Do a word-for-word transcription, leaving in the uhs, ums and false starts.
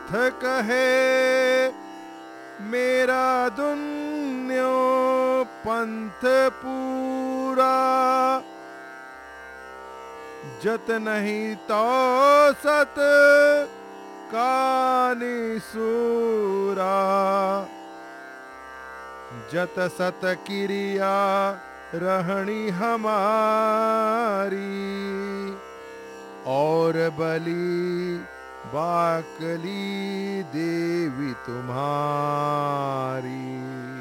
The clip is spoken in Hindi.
अर्थ कहे मेरा दुन्यो पंथ पूरा। जत नहीं तो सत कानि सूरा। जत सत क्रिया रहनी हमारी। और बली बाकली देवी तुम्हारी।